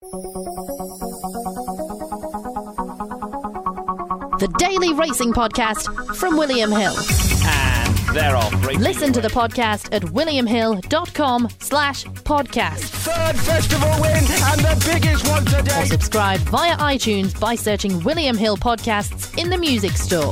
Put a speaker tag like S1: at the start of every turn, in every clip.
S1: The Daily Racing Podcast from William Hill.
S2: And they're off.
S1: Listen to the podcast at williamhill.com/podcast.
S2: Third festival win and the biggest one today.
S1: Or subscribe via iTunes by searching William Hill Podcasts in the music store.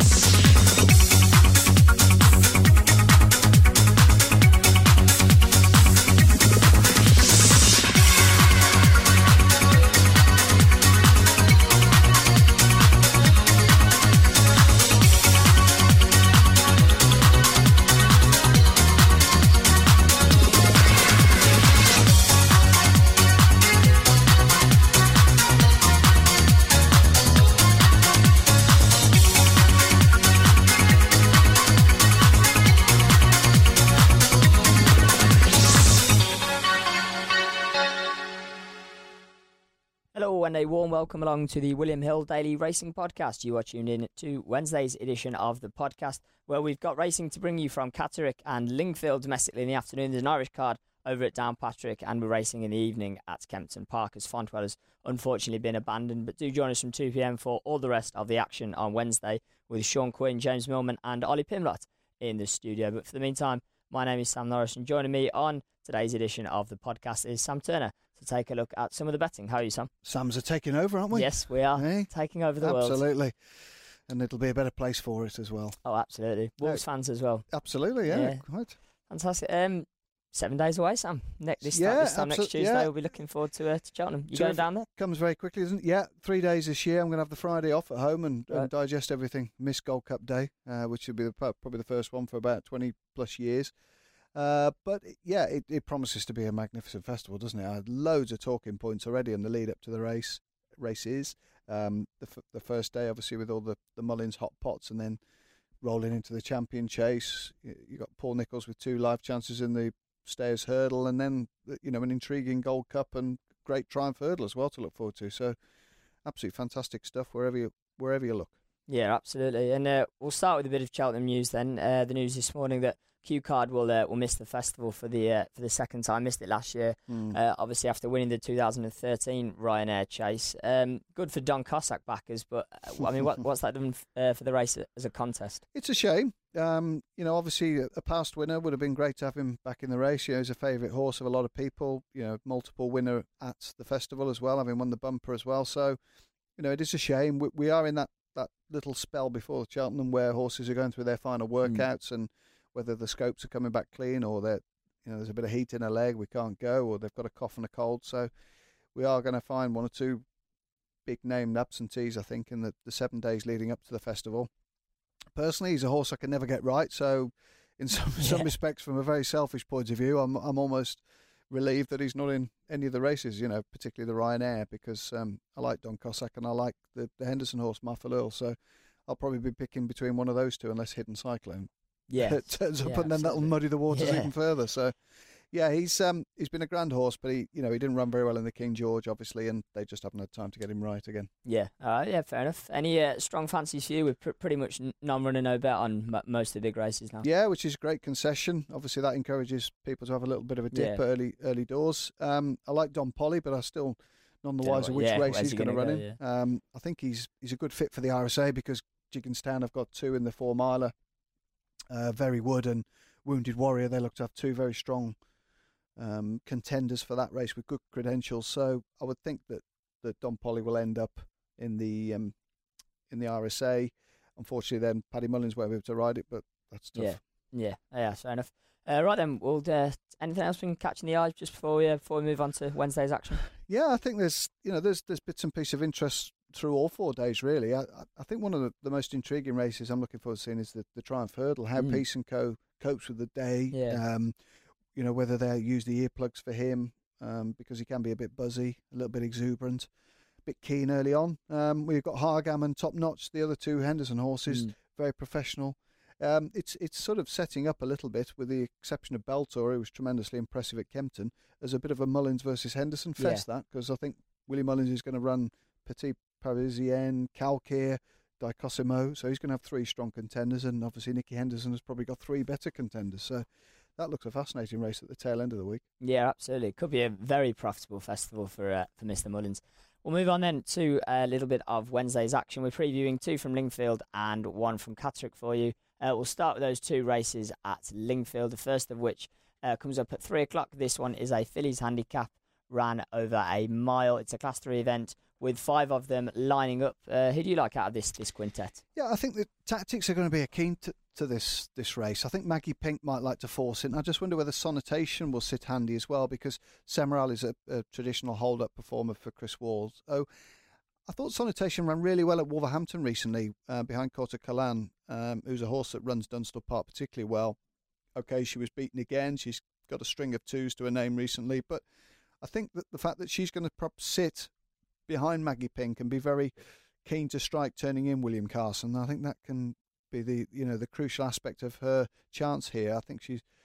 S3: Hello and a warm welcome along to the William Hill Daily Racing Podcast. You are tuned in to Wednesday's edition of the podcast, where we've got racing to bring you from Catterick and Lingfield domestically in the afternoon. There's an Irish card over at Downpatrick, and we're racing in the evening at Kempton Park, as Fontwell has unfortunately been abandoned. But do join us from 2 p.m. for all the rest of the action on Wednesday with Sean Quinn, James Millman and Ollie Pimlott in the studio. But for the meantime, my name is Sam Norris, and joining me on today's edition of the podcast is Sam Turner to take a look at some of the betting. How are you, Sam?
S4: Sam's are taking over, aren't we?
S3: Yes, we are.
S4: Hey?
S3: Taking over the world.
S4: Absolutely. And it'll be a better place for it as well.
S3: Oh, absolutely. Wolves fans as well.
S4: Absolutely, yeah. Quite.
S3: Fantastic. 7 days away, Sam. This time next Tuesday, we'll be looking forward to Cheltenham. You going down there?
S4: Comes very quickly, isn't it? Yeah, 3 days this year. I'm going to have the Friday off at home and digest everything. Miss Gold Cup Day, which will be probably the first one for about 20 plus years. But yeah, it promises to be a magnificent festival, doesn't it? I had loads of talking points already in the lead up to the races. The first day, obviously, with all the Mullins hot pots, and then rolling into the champion chase. You got Paul Nicholls with 2 live chances in the Stayers Hurdle, and then an intriguing Gold Cup and great Triumph Hurdle as well to look forward to. So, absolutely fantastic stuff wherever you look.
S3: Yeah, absolutely. And we'll start with a bit of Cheltenham news then. The news this morning that Q Card will miss the festival for the second time. Missed it last year, obviously after winning the 2013 Ryanair chase. Good for Don Cossack backers, but I mean, what's that done for the race as a contest?
S4: It's a shame. Obviously a past winner would have been great to have him back in the race. He's a favourite horse of a lot of people. Multiple winner at the festival as well, having won the bumper as well. So, it is a shame. We are in that little spell before Cheltenham where horses are going through their final workouts and whether the scopes are coming back clean or that there's a bit of heat in a leg, we can't go, or they've got a cough and a cold. So we are going to find 1 or 2 big named absentees, I think, in the 7 days leading up to the festival. Personally, he's a horse I can never get right. So in some respects, from a very selfish point of view, I'm almost relieved that he's not in any of the races, particularly the Ryanair, because I like Don Cossack and I like the Henderson horse, Marfil Earl. So I'll probably be picking between one of those two unless Hidden Cyclone turns up, and then that'll muddy the waters even further. So, yeah, he's been a grand horse, but he didn't run very well in the King George, obviously, and they just haven't had time to get him right again. Yeah,
S3: fair enough. Any strong fancies for you? With pretty much none running no bet on most of the big races now.
S4: Yeah, which is a great concession. Obviously, that encourages people to have a little bit of a dip early doors. I like Don Polly, but I still none the wiser which race he's going to run in. I think he's a good fit for the RSA because Gigginstown have got 2 in the 4 miler. Very Wood and Wounded Warrior, they look to have 2 very strong contenders for that race with good credentials. So I would think that Don Polly will end up in the RSA. Unfortunately, then Paddy Mullins won't be able to ride it, but that's tough.
S3: Yeah, fair enough. Right then, we'll anything else we can catch in the eye just before we move on to Wednesday's action?
S4: Yeah, I think there's bits and pieces of interest through all 4 days, really. I think one of the most intriguing races I'm looking forward to seeing is the Triumph Hurdle, how Peace and Co copes with the day, whether they use the earplugs for him, because he can be a bit buzzy, a little bit exuberant, a bit keen early on. We've got Hargam and Top Notch, the other 2 Henderson horses, very professional. It's sort of setting up a little bit, with the exception of Beltor, who was tremendously impressive at Kempton, as a bit of a Mullins versus Henderson fest, because I think Willie Mullins is going to run Petit Parisien, Calcare, Dicosimo, so he's going to have 3 strong contenders, and obviously Nicky Henderson has probably got 3 better contenders. So that looks a fascinating race at the tail end of the week.
S3: Yeah, absolutely. It could be a very profitable festival for Mr. Mullins. We'll move on then to a little bit of Wednesday's action. We're previewing 2 from Lingfield and 1 from Catterick for you. We'll start with those 2 races at Lingfield, the first of which comes up at 3 o'clock. This one is a fillies handicap, ran over a mile. It's a Class 3 event with 5 of them lining up. Who do you like out of this quintet?
S4: Yeah, I think the tactics are going to be a key to this race. I think Maggie Pink might like to force it. And I just wonder whether Sonnotation will sit handy as well, because Semaral is a traditional hold-up performer for Chris Walls. Oh, I thought Sonnotation ran really well at Wolverhampton recently, behind Cota Calan, who's a horse that runs Dunstall Park particularly well. Okay, she was beaten again. She's got a string of 2s to her name recently, but I think that the fact that she's going to sit behind Maggie Pink and be very keen to strike turning in William Carson, I think that can be the crucial aspect of her chance here. I think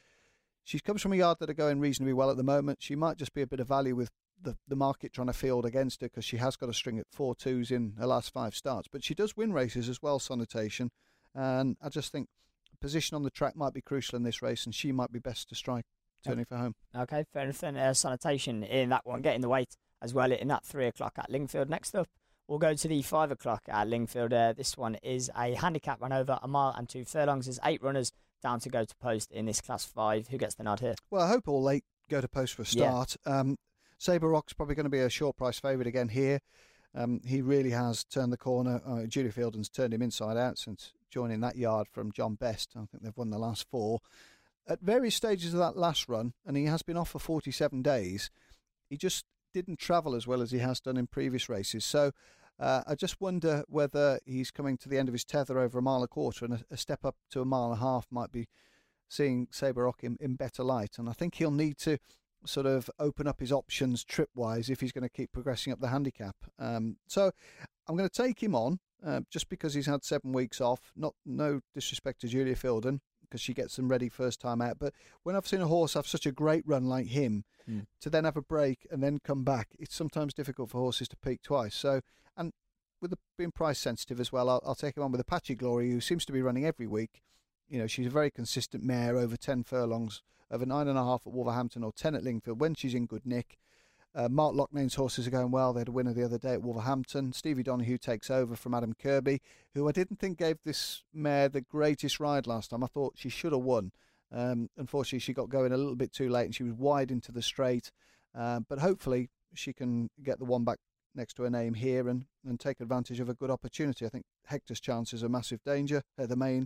S4: she comes from a yard that are going reasonably well at the moment. She might just be a bit of value with the market trying to field against her, because she has got a string at 4 2s in her last 5 starts. But she does win races as well, Sonnotation, and I just think position on the track might be crucial in this race, and she might be best to strike turning for home.
S3: Okay, fair enough then. Sonnotation in that one, getting the weight as well in that 3 o'clock at Lingfield. Next up, we'll go to the 5 o'clock at Lingfield. This one is a handicap run over a mile and 2 furlongs. There's 8 runners down to go to post in this Class 5. Who gets the nod here?
S4: Well, I hope all 8 go to post for a start. Yeah. Sabre Rock's probably going to be a short price favourite again here. He really has turned the corner. Julia Fielden's turned him inside out since joining that yard from John Best. I think they've won the last 4. At various stages of that last run, and he has been off for 47 days, he just didn't travel as well as he has done in previous races. So I just wonder whether he's coming to the end of his tether over a mile and a quarter, and a step up to a mile and a half might be seeing Sabre Rock in better light. And I think he'll need to sort of open up his options trip-wise if he's going to keep progressing up the handicap. So I'm going to take him on just because he's had 7 weeks off. No disrespect to Julia Fielden, because she gets them ready first time out. But when I've seen a horse have such a great run like him, to then have a break and then come back, it's sometimes difficult for horses to peak twice. So, and with being price sensitive as well, I'll take him on with Apache Glory, who seems to be running every week. She's a very consistent mare over 10 furlongs, over 9.5 at Wolverhampton or 10 at Lingfield when she's in good nick. Mark Loughnane's horses are going well. They had a winner the other day at Wolverhampton. Stevie Donoghue takes over from Adam Kirby, who I didn't think gave this mare the greatest ride last time. I thought she should have won. Unfortunately, she got going a little bit too late and she was wide into the straight. But hopefully she can get the one back next to her name here and take advantage of a good opportunity. I think Hector's Chances are massive danger. Heather Main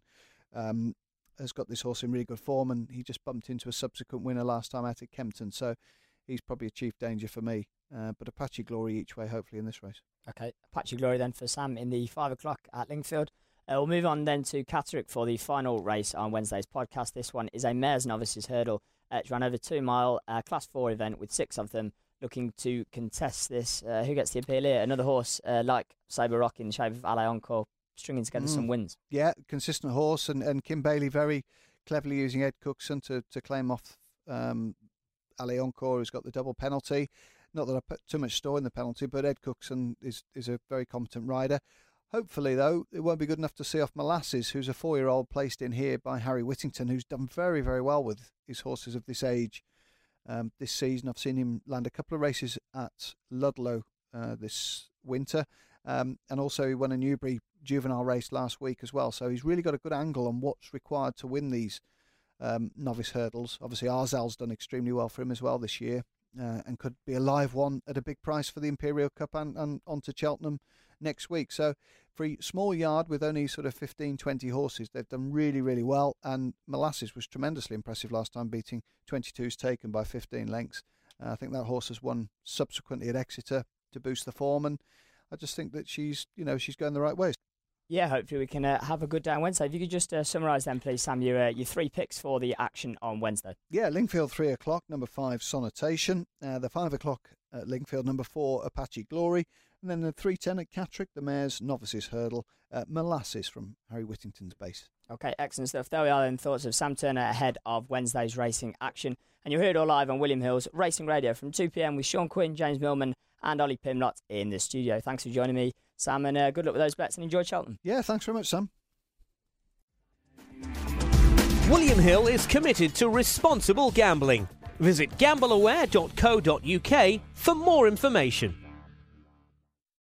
S4: has got this horse in really good form, and he just bumped into a subsequent winner last time out at Kempton. So he's probably a chief danger for me. But Apache Glory each way, hopefully, in this race. Okay,
S3: Apache Glory then for Sam in the 5 o'clock at Lingfield. We'll move on then to Catterick for the final race on Wednesday's podcast. This one is a Mares Novices Hurdle. It's run over 2 mile, Class 4 event with 6 of them looking to contest this. Who gets the appeal here? Another horse like Sabre Rock in the shape of Ale Encore, stringing together some wins.
S4: Yeah, consistent horse, and Kim Bailey very cleverly using Ed Cookson to claim off Ale Encore, who's got the double penalty. Not that I put too much store in the penalty, but Ed Cookson is a very competent rider. Hopefully, though, it won't be good enough to see off Molasses, who's a 4-year-old placed in here by Harry Whittington, who's done very, very well with his horses of this age this season. I've seen him land a couple of races at Ludlow this winter, and also he won a Newbury juvenile race last week as well. So he's really got a good angle on what's required to win these novice hurdles. Obviously, Arzal's done extremely well for him as well this year, and could be a live one at a big price for the Imperial Cup and on to Cheltenham next week. So for a small yard with only sort of 15, 20 horses, they've done really, really well. And Molasses was tremendously impressive last time, beating 22's Taken by 15 lengths. I think that horse has won subsequently at Exeter to boost the form, and I just think that she's going the right way.
S3: Yeah, hopefully we can have a good day on Wednesday. If you could just summarise then, please, Sam, your 3 picks for the action on Wednesday.
S4: Yeah, Lingfield 3 o'clock, number 5, Sonnotation. The 5 o'clock at Lingfield, number 4, Apache Glory. And then the 3:10 at Catterick, the Mares Novices Hurdle, Molasses from Harry Whittington's base.
S3: Okay, excellent stuff. There we are then, thoughts of Sam Turner ahead of Wednesday's racing action. And you'll hear it all live on William Hill's Racing Radio from 2 p.m. with Sean Quinn, James Millman and Ollie Pimlott in the studio. Thanks for joining me, Sam, and good luck with those bets and enjoy Cheltenham.
S4: Yeah, thanks very much, Sam.
S5: William Hill is committed to responsible gambling. Visit gambleaware.co.uk for more information.